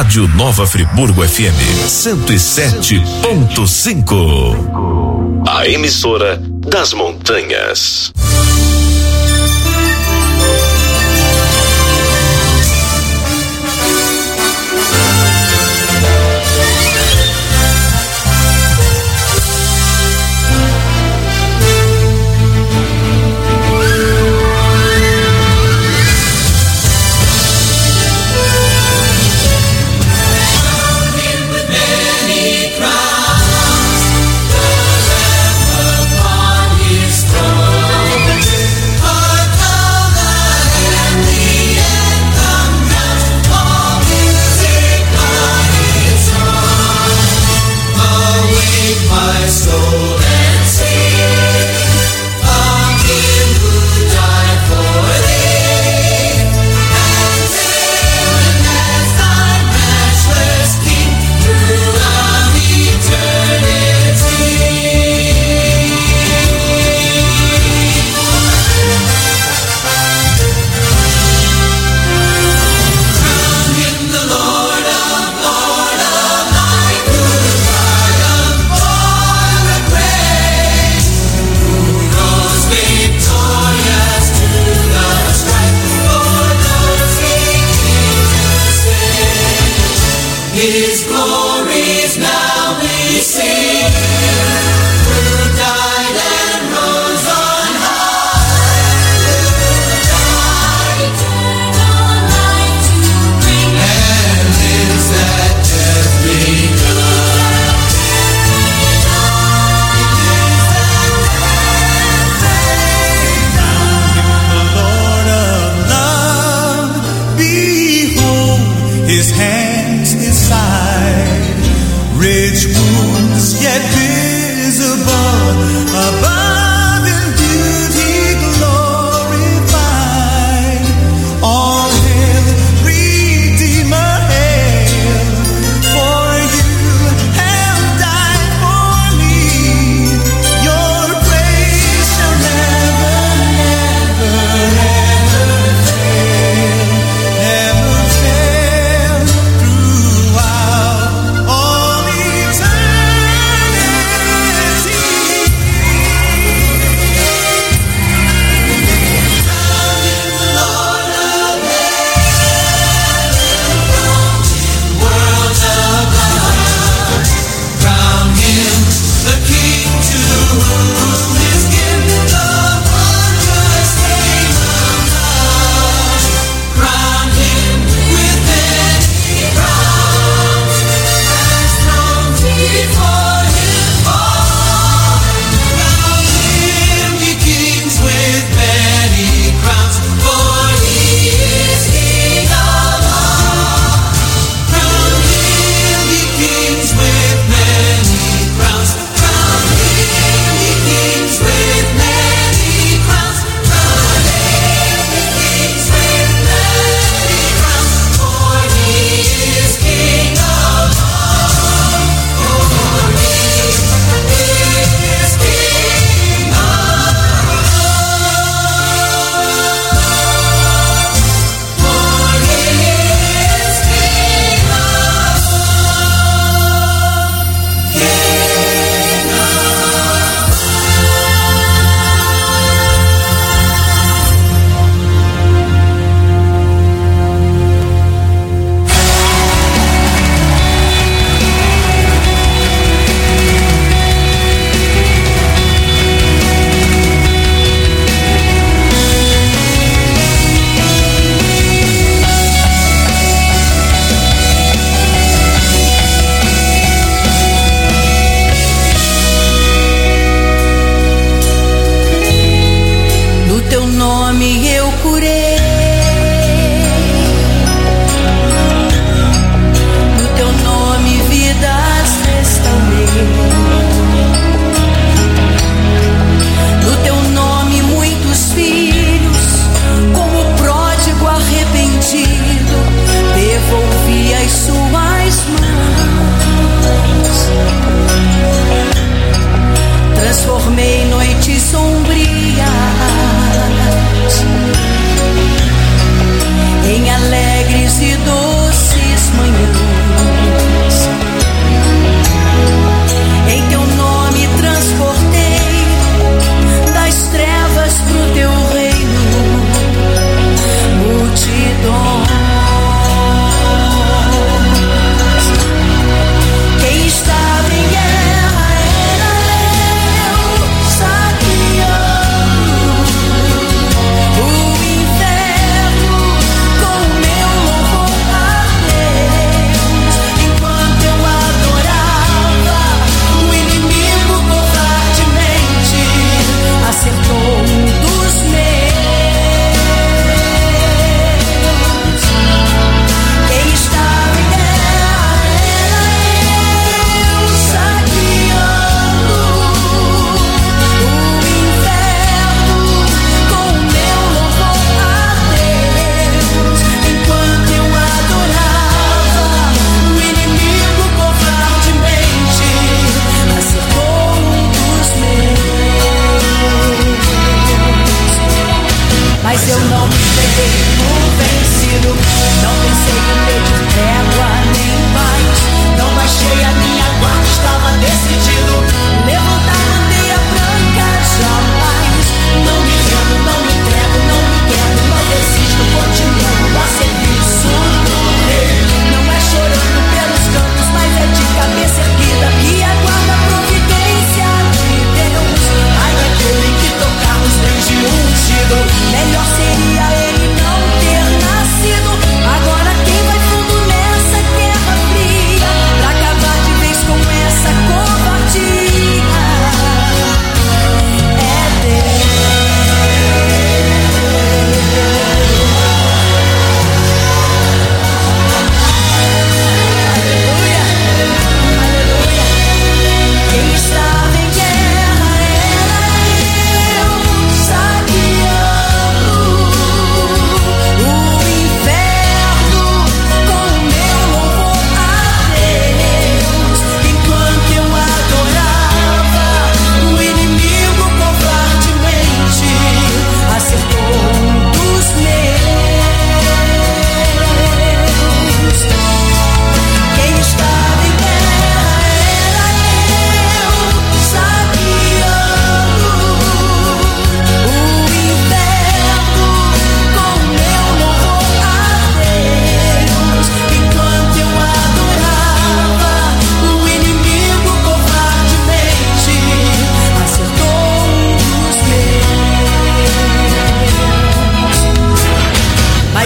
Rádio Nova Friburgo FM 107.5. A emissora das montanhas.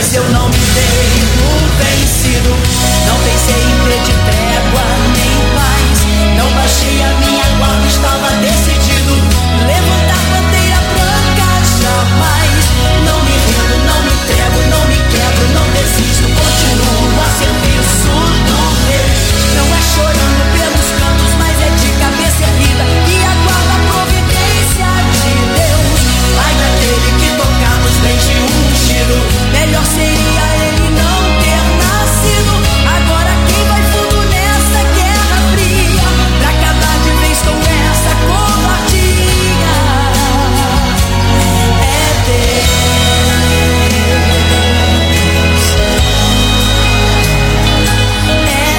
mas eu não me dei por vencido. Não pensei em pedir trégua nem paz. Não baixei a minha guarda, estava decidido. Levantar bandeira branca jamais. Não me rendo, não me entrego, não me quebro, não desisto. Continuo a serviço do rei. Não é chorando pelos cantos, mas é de cabeça erguida e aguarda a providência de Deus. Pai daquele que tocamos desde ungido. Melhor seria ele não ter nascido. Agora quem vai fundo nessa guerra fria, pra acabar de vez com essa covardia? É Deus. É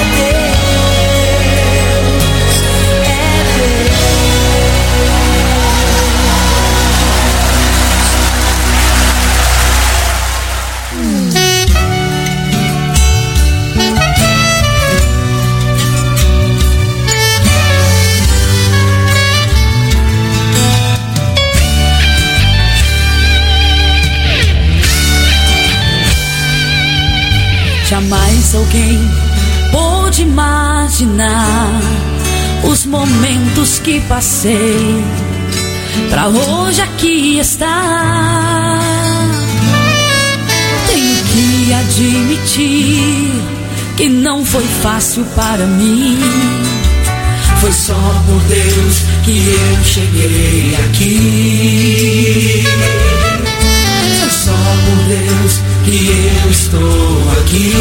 Deus. É Deus. Jamais alguém pôde imaginar os momentos que passei pra hoje aqui estar. Tenho que admitir que não foi fácil para mim. Foi só por Deus que eu cheguei aqui. Foi só por Deus que eu estou aqui.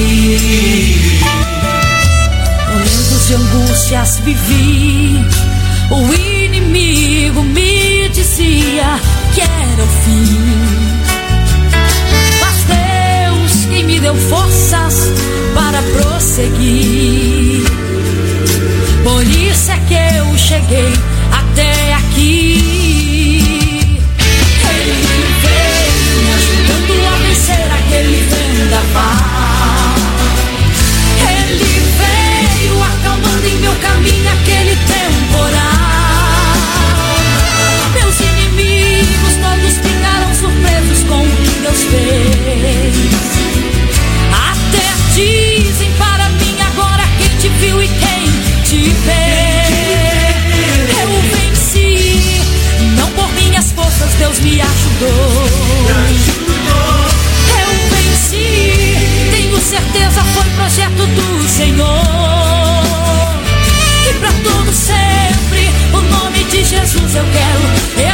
Momentos de angústias vivi. O inimigo me dizia que era o fim, mas Deus quem me deu forças para prosseguir. Por isso é que eu cheguei até aqui. Ele veio me ajudando a vencer aquele vendaval. Ele veio acalmando em meu caminho aquele temporal. Meus inimigos todos ficaram surpresos com o que Deus fez. Até dizem para mim agora quem te viu e quem te vê. Eu venci, não por minhas forças, Deus me ajudou. Eu venci, tenho certeza foi projeto do Senhor. E pra todo sempre o nome de Jesus eu quero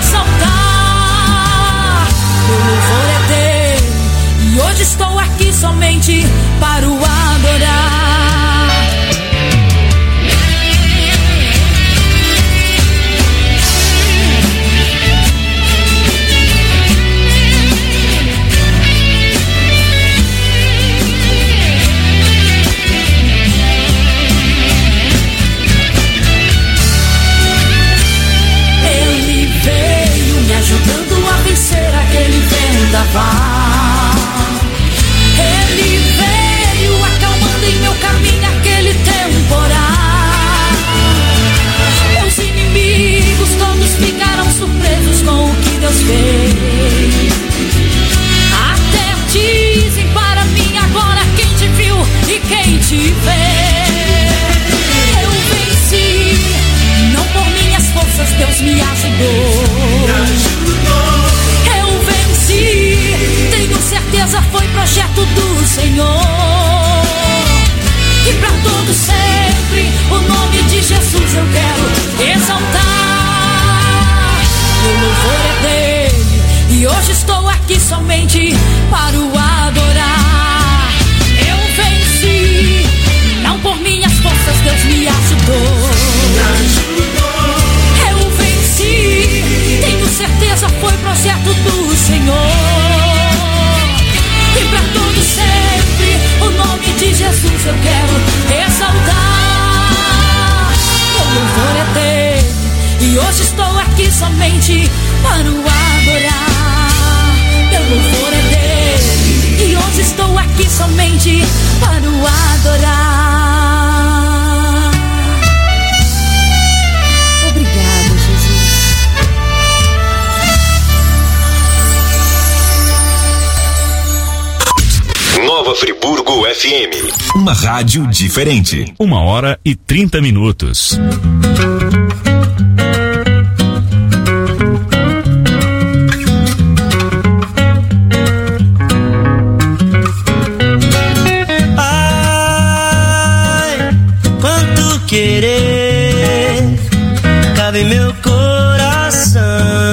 exaltar. O louvor é dele e hoje estou aqui somente para o adorar. Ajudando a vencer aquele vendaval. Ele veio acalmando em meu caminho aquele temporal. Meus inimigos todos ficaram surpresos com o que Deus fez. Até dizem para mim agora quem te viu e quem te vê. Eu venci, não por minhas forças, Deus me ajudou. Eu venci, tenho certeza foi projeto do Senhor. E pra todo sempre o nome de Jesus eu quero exaltar. O louvor é dele e hoje estou aqui somente para o adorar. Eu venci, não por minhas forças, Deus me ajudou. Eu venci, tenho certeza foi projeto do Senhor. E pra todo sempre o nome de Jesus eu quero exaltar. O louvor é dele e hoje estou aqui somente para o adorar. O louvor é dele e hoje estou aqui somente para o adorar. Obrigada, Jesus. Nova Friburgo FM. Uma rádio diferente. 1h30. Ai, quanto querer cabe em meu coração.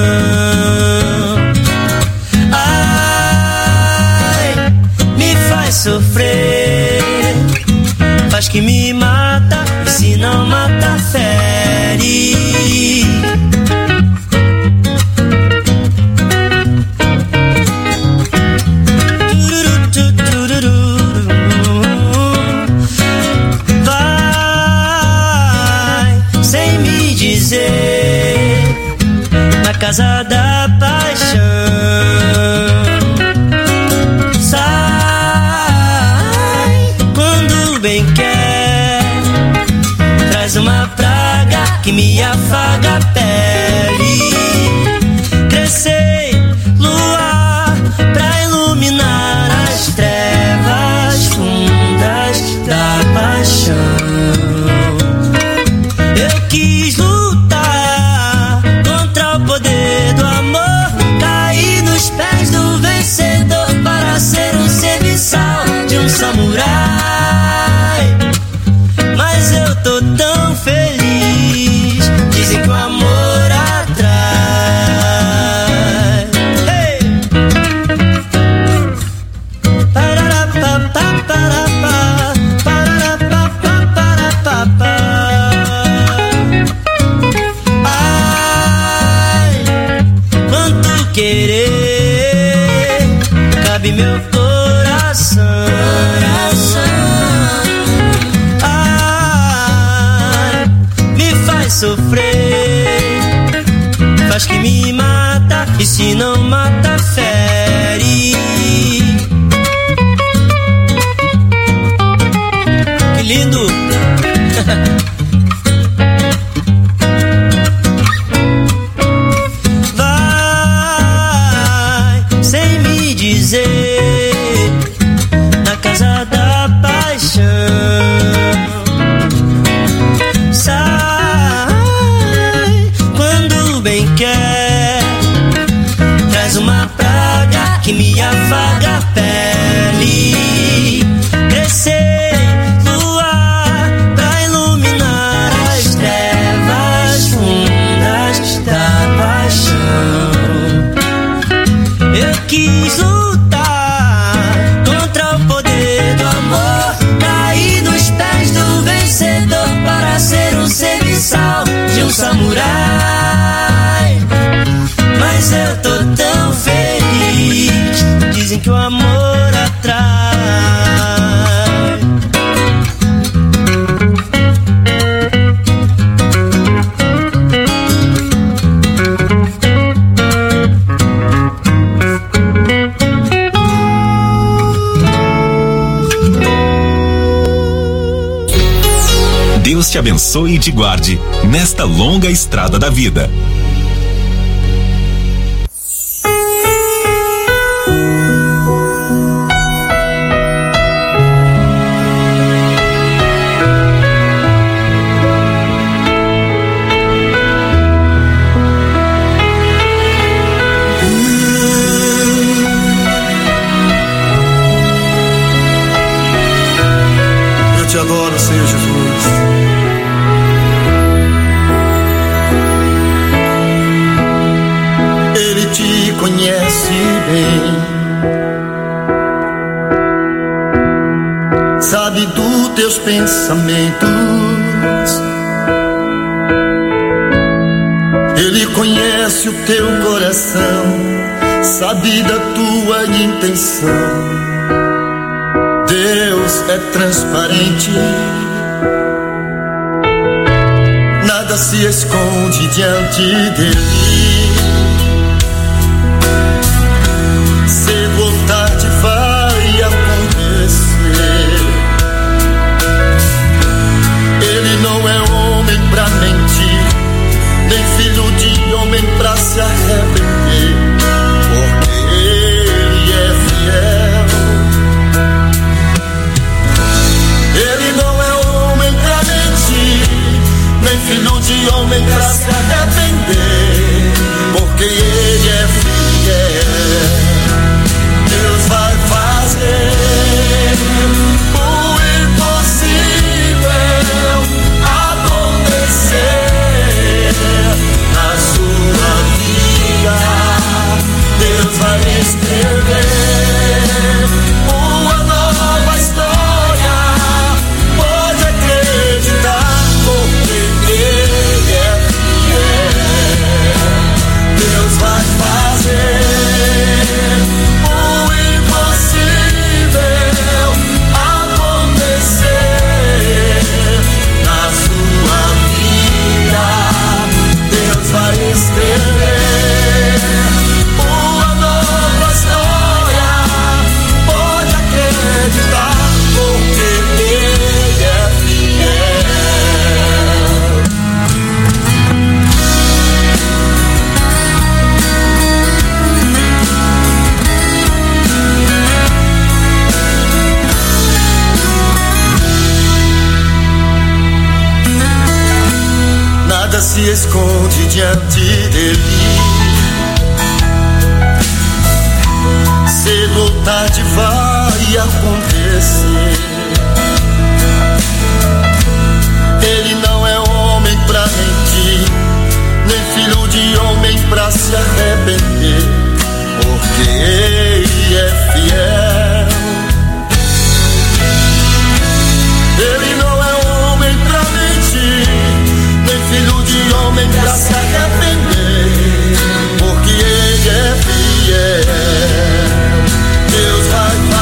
Ai, me faz sofrer, faz que me mata, e se não mata, fere. Vai sem me dizer, na casa da paixão. Sai quando bem quer, traz uma praga que me afaga a pele. Crescei, luar, pra iluminar as trevas fundas da paixão. Eu quis lutar contra o poder do amor, caí nos pés do vencedor para ser um serviçal de um samurai. Mas eu tô tão feliz, dizem que o amor atrai. Hey! Pararapapá, parapá, pararapapá, parapapá. Ai, quanto querer cabe meu coração. Ai, me faz sofrer, faz que me mata, e se não mata, fere. Que lindo! Vai sem me dizer, na casa da paixão. Sai quando bem quer, traz uma praga que me afaga a pele. Crescer, voar, pra iluminar as trevas fundas da paixão. Eu quis lutar contra o poder do amor, caí nos pés do vencedor para ser um serviçal de um samurai. Mas eu tô tão feliz, dizem que o amor atrai. Deus te abençoe e te guarde nesta longa estrada da vida. Eu te adoro, Senhor Jesus. Ele te conhece bem, sabe dos teus pensamentos. Ele conhece o teu coração, sabe da tua intenção. Deus é transparente, nada se esconde diante dele. Cedo ou tarde vai acontecer. Ele não é homem pra mentir, nem filho de homem pra se arrepender. Porque ele é fiel, esconde diante dele. Cedo ou tarde vai acontecer. Ele não é homem pra mentir, nem filho de homem pra se arrepender, porque ele é fiel. Ele não é homem pra mentir, nem filho de homem pra se arrepender, porque ele é fiel. Deus vai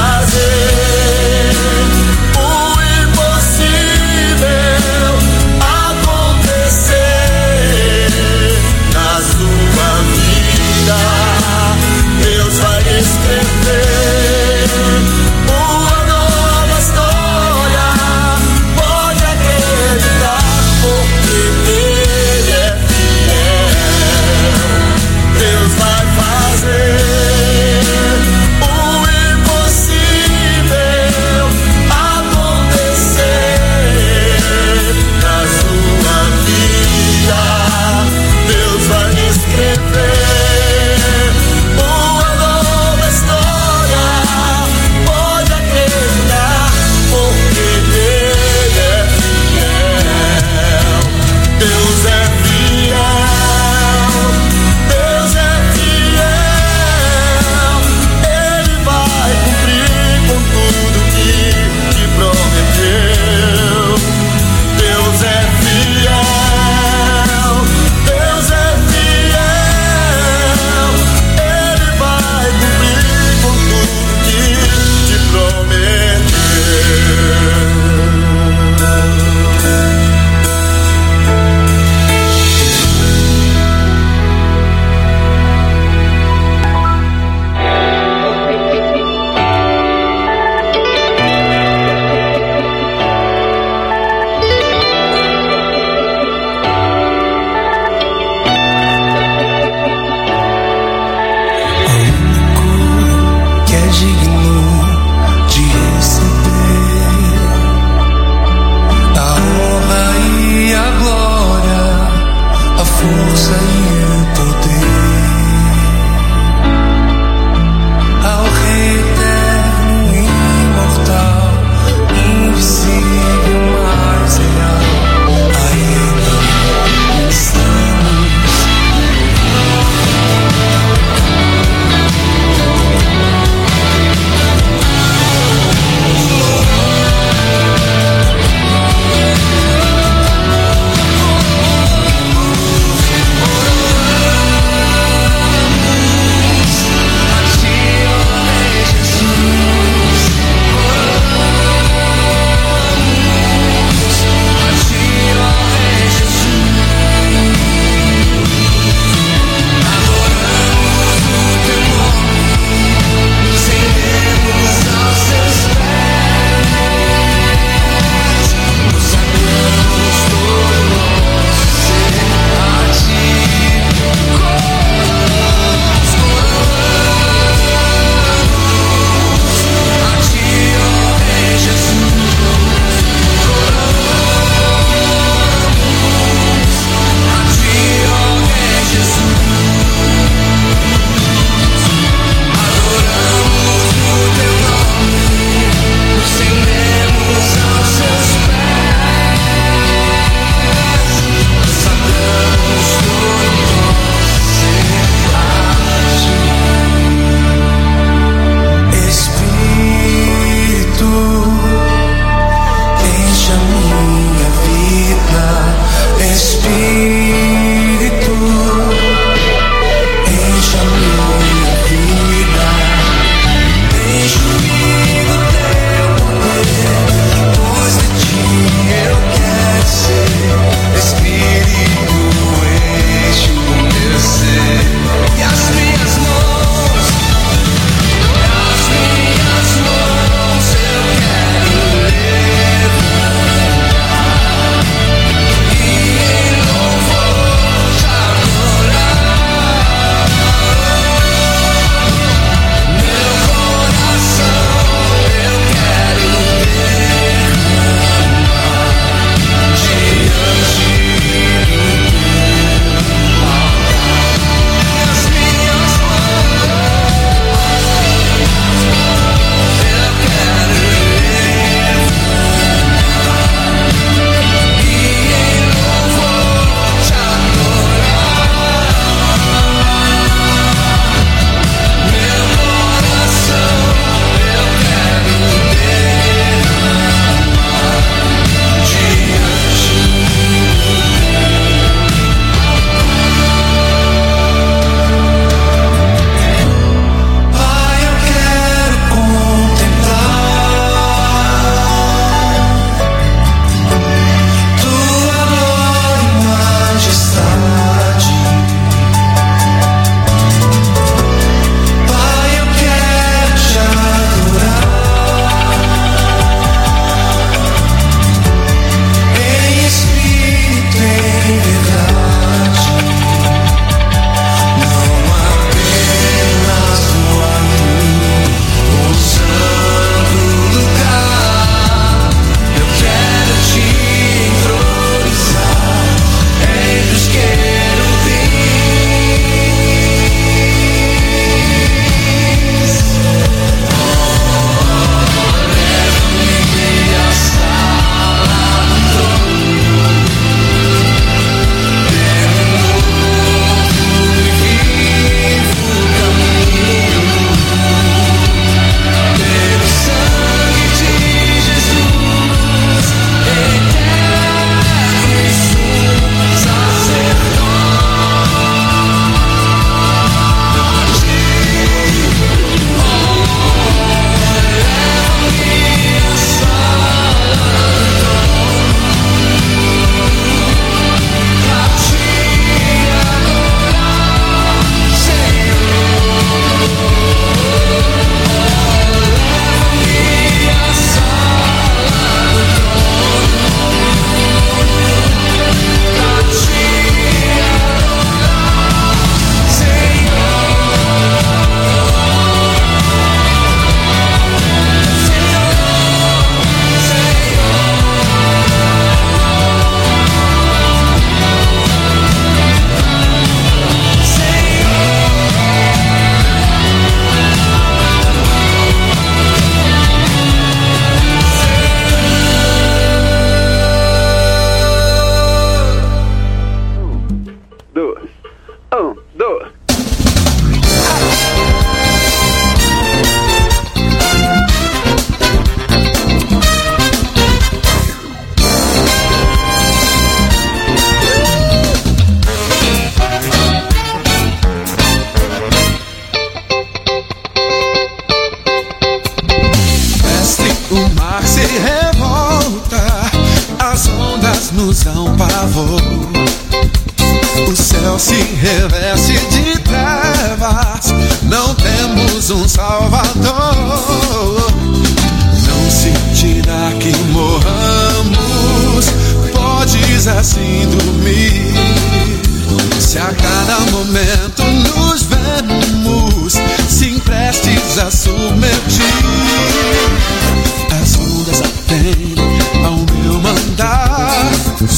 se revolta, as ondas nos dão pavor. O céu se reveste de trevas, não temos um salvador. Não se tira que morramos, podes assim dormir. Se a cada momento nos vemos, se emprestes a submergir. As ondas atendem ao meu mandar.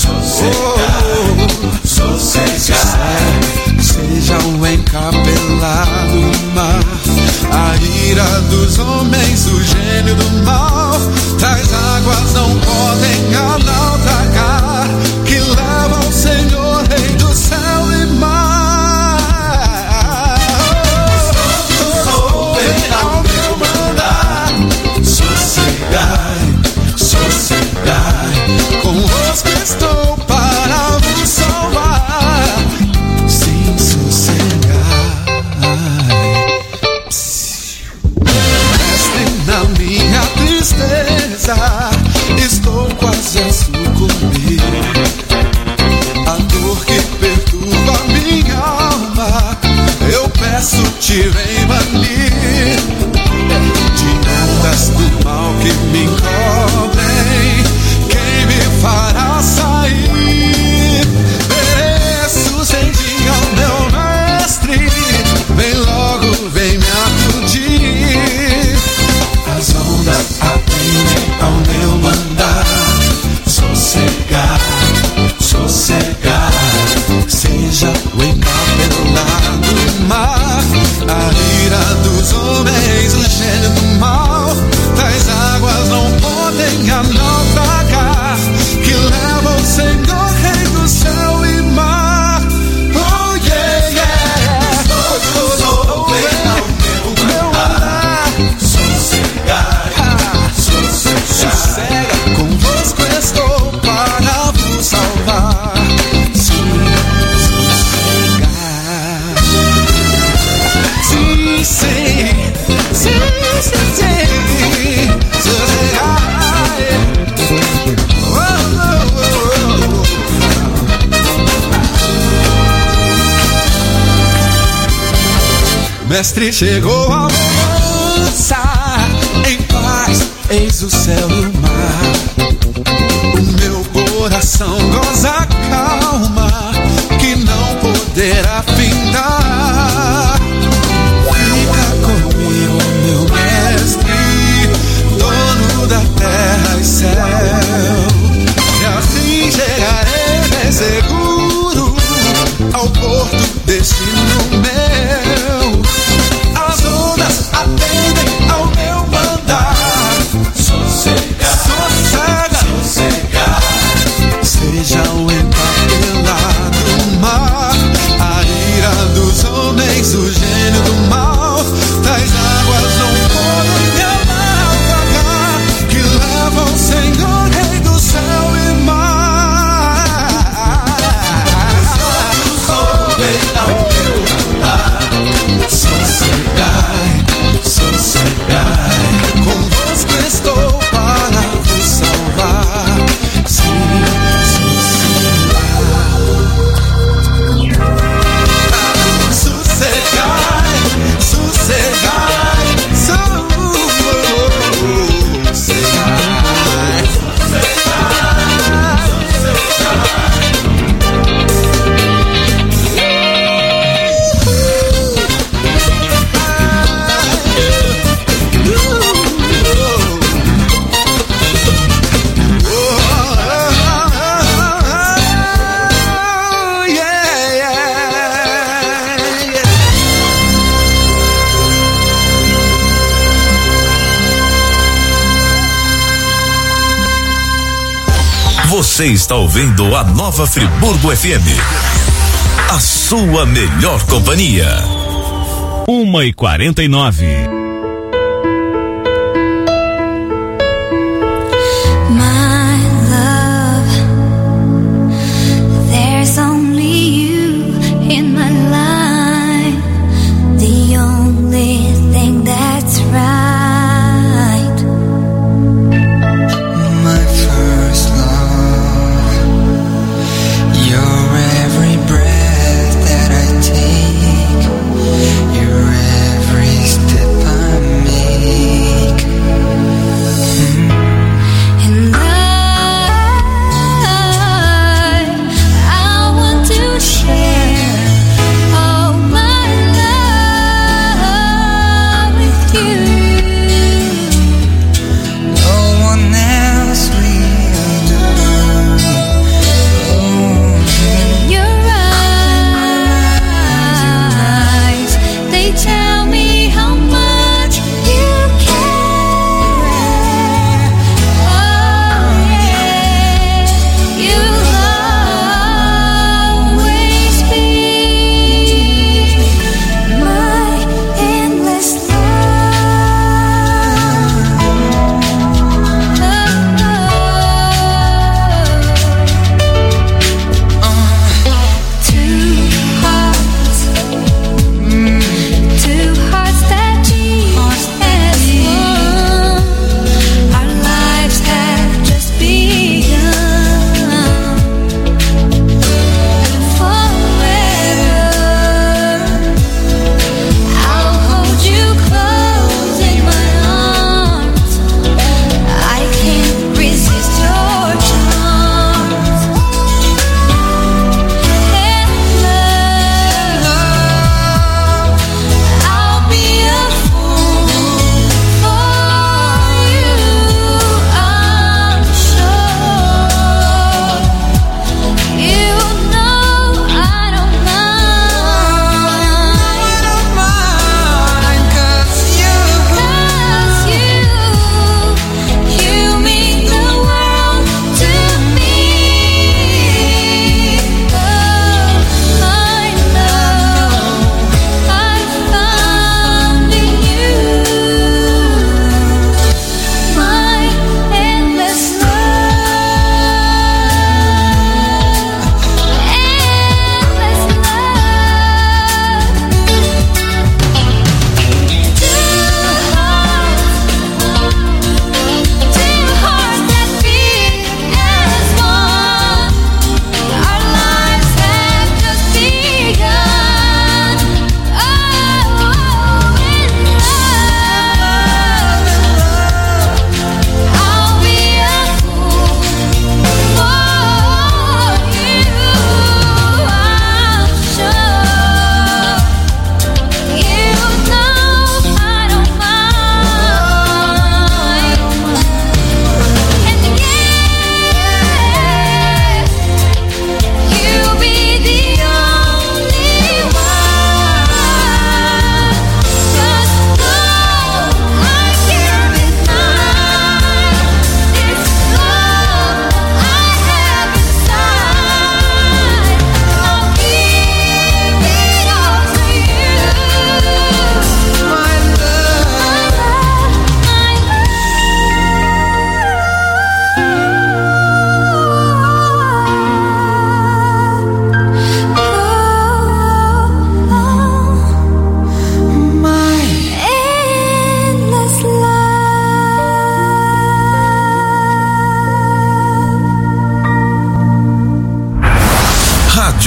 Sossegar, seja o encapelado mar, a ira dos homens, o gênio do mal. Tais águas não podem naufragar, que levam o Senhor, Rei do céu e mar. Vem ao meu mandar. Sossegai, convosco estou para vos salvar. Sim, sossegai. Mestre, na minha tristeza estou quase a sucumbir. A dor que perturba minha alma, eu peço-te, vem banir. De ondas do mal que me encobrem, quem me fará sair? Pereço sem dia ao meu mestre, vem logo, vem me acudir. As ondas atendem ao meu mandar. Sossegar, seja o encapelado mar, a ira dos homens, o gênio do mal. Tais águas não podem naufragar, que levam o Senhor, Rei do céu e mar. Oh yeah, yeah. Meu andar. Sossega, convosco estou para vos salvar. Mestre, chegou a moça, em paz, eis o céu e o mar. O meu coração goza a calma, que não poderá findar. Fica comigo, meu mestre, dono da terra e céu, e assim chegarei bem seguro ao porto, destino meu. As ondas atendem ao meu mandar. Sossega, seja o empapelado mar, a ira dos homens, o gênio do mal. Tais águas não podem naufragar, que levam o Senhor, Rei do céu e mar. Sossegai, convosco estou para vos salvar. Sim, sossegai, Você está ouvindo a Nova Friburgo FM. A sua melhor companhia. 1h49.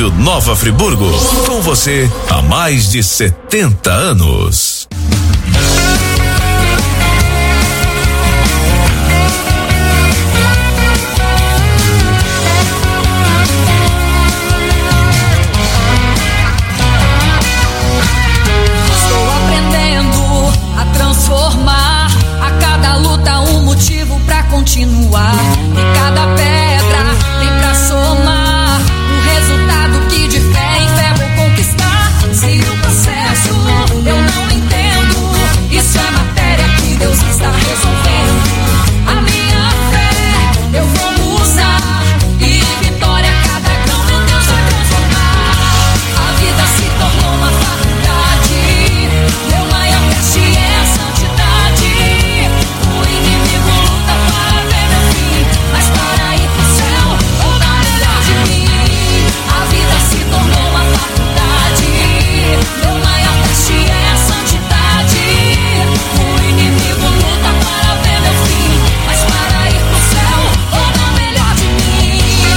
Rádio Nova Friburgo, com você há mais de 70 anos. Estou aprendendo a transformar a cada luta um motivo pra continuar. E cada pedra tem pra somar um resultado que de fé em fé vou conquistar. Se o processo eu não entendo, isso é matéria que Deus está resolvendo. A minha fé eu vou usar e vitória a cada grão meu Deus vai transformar. A vida se tornou uma faculdade, meu maior teste é a santidade. O inimigo luta para ver meu fim, mas para ir pro céu ou dar melhor de mim. A vida se tornou uma faculdade, meu maior teste é a santidade. O inimigo luta para ver meu fim, mas para ir pro céu ou dar melhor de mim.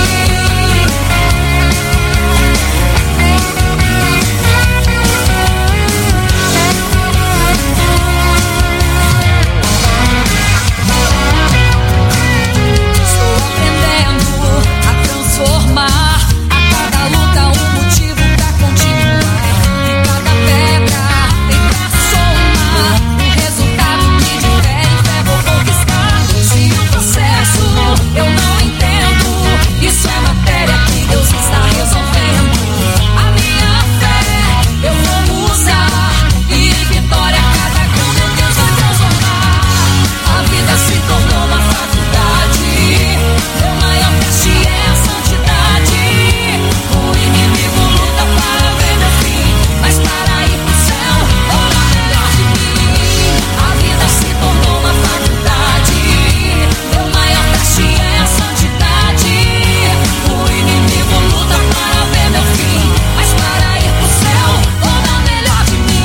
Estou aprendendo a transformar a cada luta um motivo pra continuar. E cada pedra tem pra somar um resultado que de fé em fé vou conquistar. Se o processo eu não entendo, isso é matéria que Deus está resolvendo. A minha fé eu vou usar e vitória a cada grão meu Deus vai transformar. A vida se tornou uma faculdade, meu maior teste é a santidade. O inimigo luta para ver meu fim, mas para ir pro céu ou dar melhor de mim. A vida se tornou uma faculdade, meu maior teste é a santidade. O inimigo luta para ver meu fim, mas para ir pro céu ou dar melhor de mim.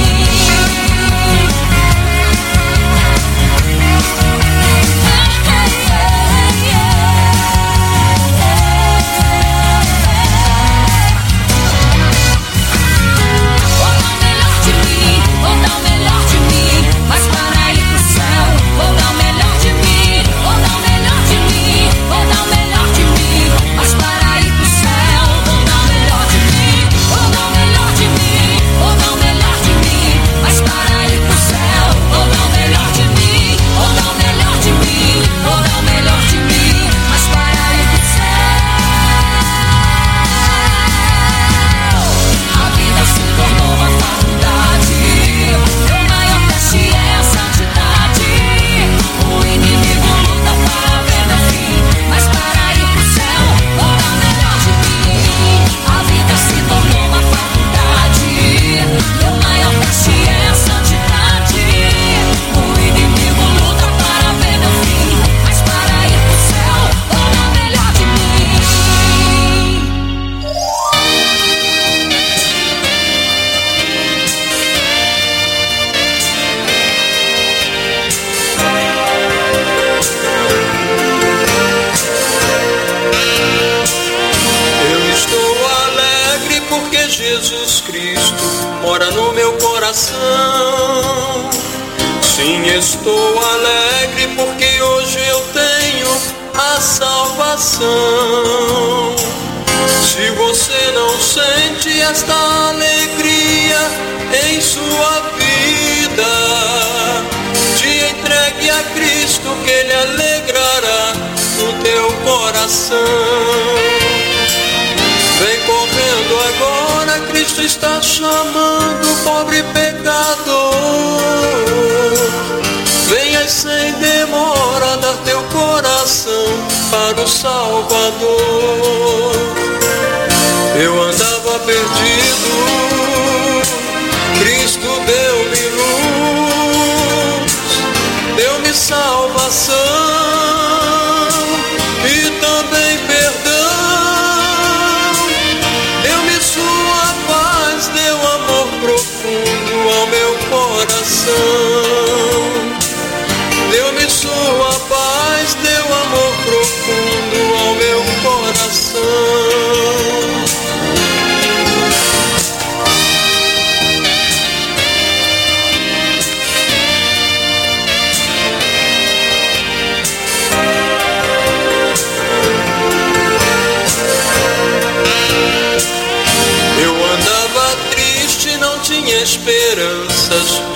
Ou dar o melhor de mim, mas para ir pro céu ou dar o melhor de mim. Ou dar o melhor de mim, ou dar o melhor de mim, mas para ir pro céu ou dar o melhor de mim. Ou dar o melhor de mim, ou dar o melhor de mim, mas para ir pro céu ou dar o melhor de mim. Ou dar o melhor de mim, ou dar o melhor de mim, mas para ir pro céu. A vida se tornou uma faculdade, meu maior teste é a santidade. O inimigo luta para ver meu fim, mas para ir pro céu ou dar o melhor de mim. A vida se tornou uma faculdade, meu maior teste é a santidade. O inimigo luta para ver meu fim, mas para ir pro céu ou dar o melhor de mim. Eu estou alegre porque Jesus Cristo mora no meu coração. Sim, estou alegre porque hoje eu tenho a salvação. Se você não sente esta alegria em sua vida, te entregue a Cristo que Ele alegrará o teu coração. Vem correndo agora, Cristo está chamando o pobre pecador. Venha sem demora dar teu coração para o Salvador. Eu andava perdido, Cristo deu-me luz, deu-me salvação e também perdão. Deu-me sua paz, deu amor profundo ao meu coração. Deu-me sua paz, deu amor profundo ao meu coração.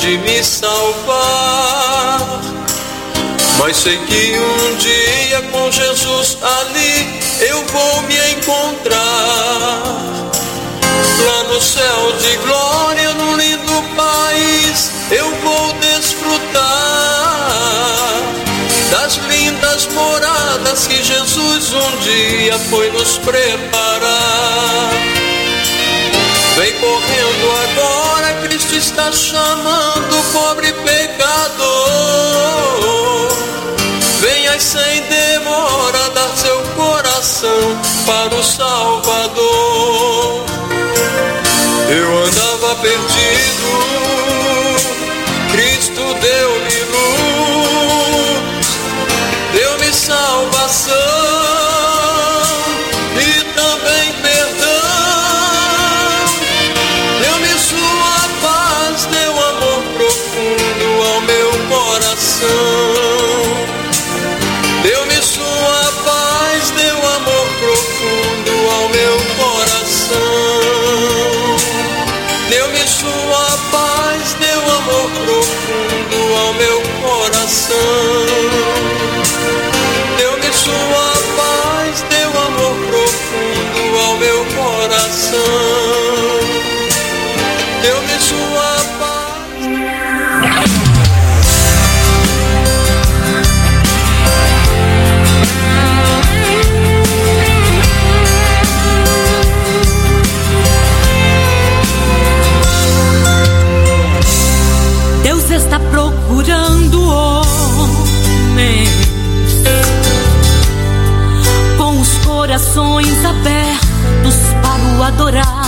de me salvar. Mas sei que um dia com Jesus ali eu vou me encontrar. Lá no céu de glória, num lindo país, eu vou desfrutar das lindas moradas que Jesus um dia foi nos preparar. Vem correndo agora, Cristo está chamando o pobre pecador. Venha sem demora dar seu coração para o Salvador. Eu andava perdido, Cristo deu-me luz, deu-me salvação e também perdão. Deu-me sua paz, deu amor profundo ao meu coração. Deu-me sua paz, deu amor profundo ao meu coração. Deu-me sua paz, deu amor profundo ao meu coração. Deu-me sua paz, deu amor profundo ao meu coração. Deu-me sua paz. Deus está procurando homens com os corações abertos para o adorar.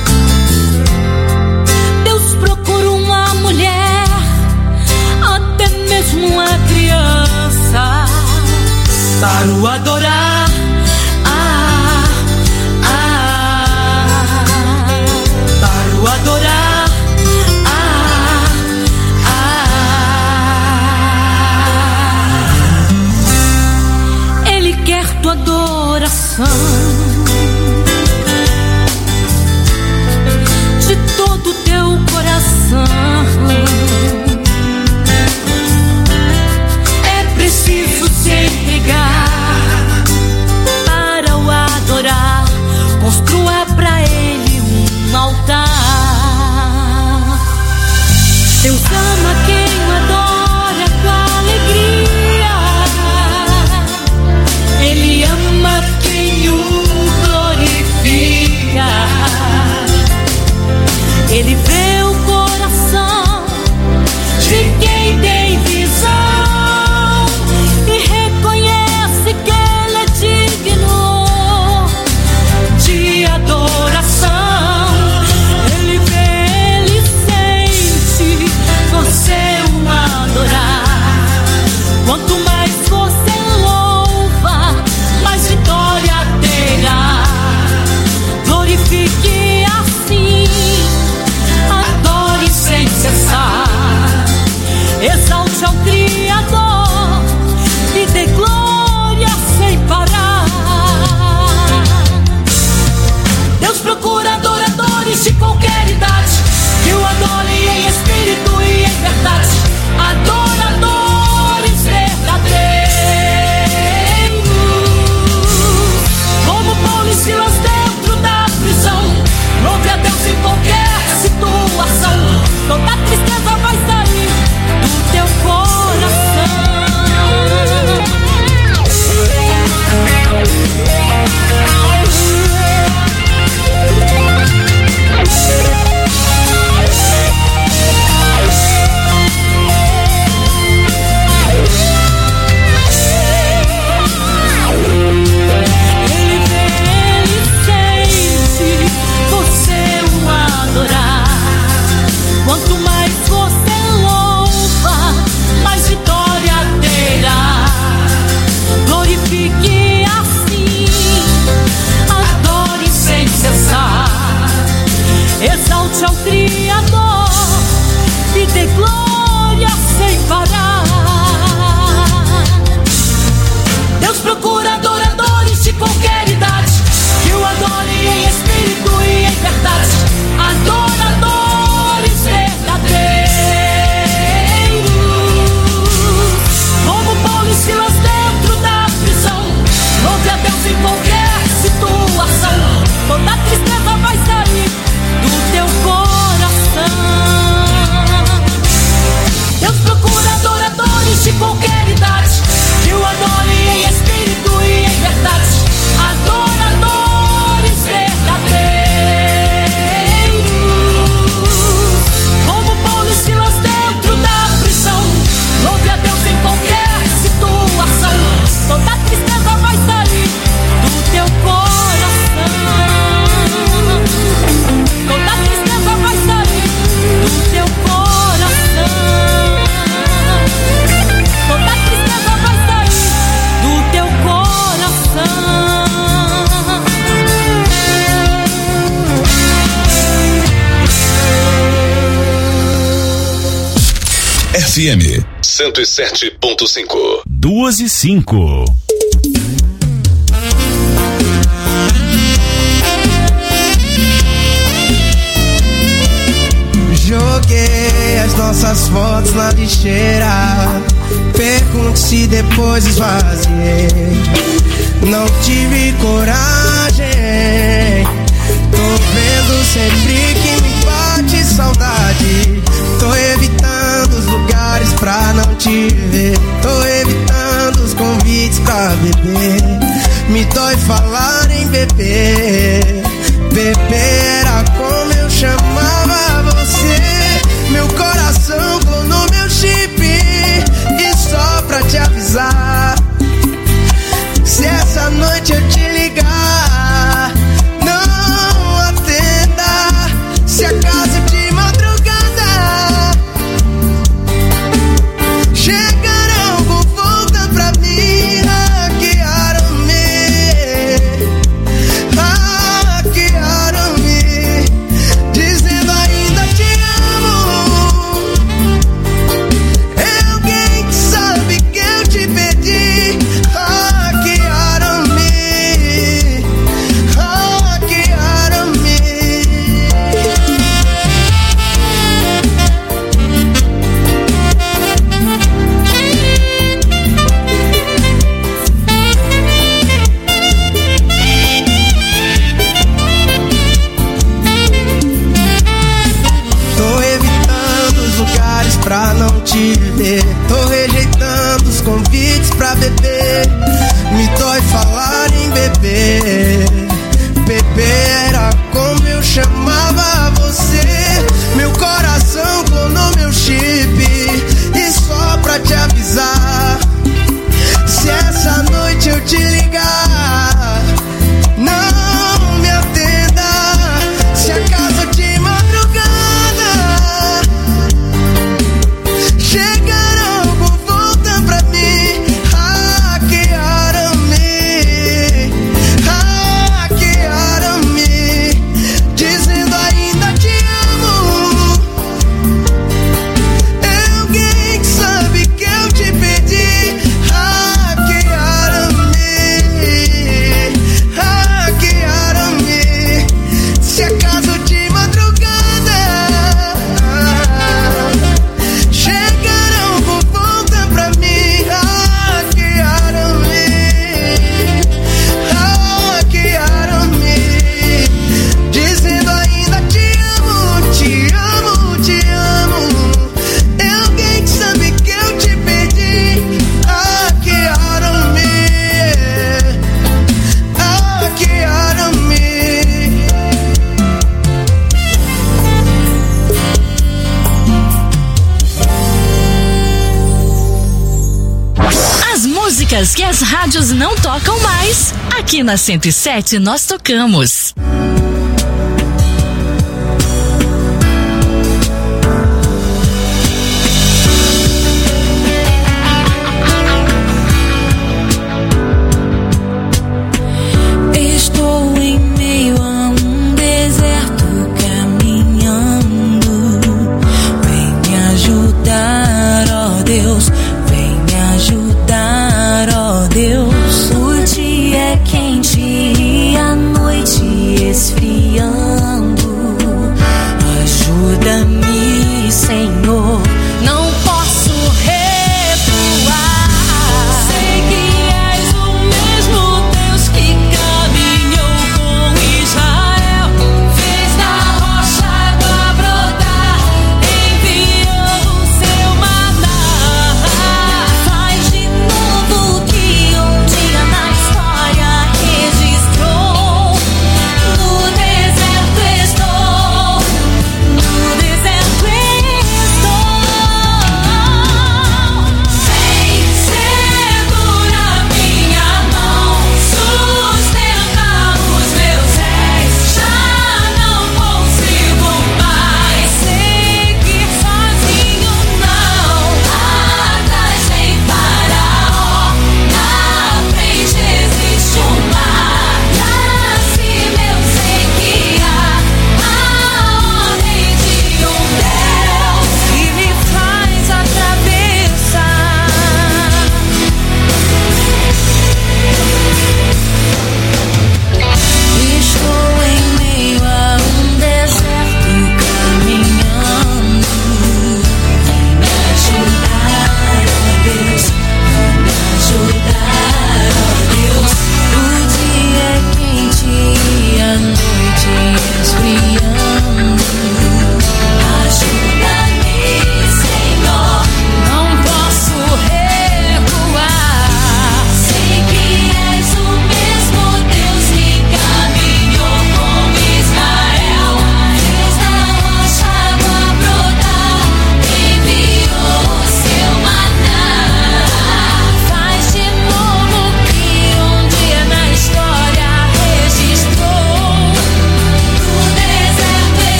Deus procura uma mulher, até mesmo uma criança, para o adorar. Para o adorar. Tua adoração de todo o teu coração. É preciso se entregar para o adorar. Construa pra ele um altar. Deus ama quem o adora com alegria. Ele ama quem o FM 107.5. 2:05. Joguei as nossas fotos na lixeira. Pergunto se depois esvaziei. Não tive coragem. Tô vendo sempre que me bate saudade. Tô evitando os lugares pra não te ver. Tô evitando os convites pra beber. Me dói falar em beber. Beber era como eu chamava você. Meu coração clonou meu chip. E só pra te avisar, se essa noite eu te ligar, não atenda. Se acaso de madrugada chegarão com volta pra mim, hackearam-me, dizendo ainda te amo. Alguém que sabe que eu te perdi. Hackearam-me, hackearam-me. Tô evitando os lugares pra não te ver. Tô rejeitando os convites pra beber. Me dói falar em beber. Beber era como eu chamava você. Meu coração clonou meu chip. E só pra te avisar, se essa noite eu te ligar, não me atenda. Se acaso de madrugada chegarão com volta pra mim. Hackearam-me, hackearam-me, dizendo ainda te amo. Alguém que sabe que eu te perdi. Hackearam-me, hackearam-me. Se acaso de madrugada chegarão com volta pra mim. Hackearam-me, hackearam-me, dizendo ainda te amo, te amo, te amo. Alguém que sabe que eu te perdi. Hackearam-me, hackearam-me. As músicas que as rádios não tocam mais, aqui na 107 nós tocamos.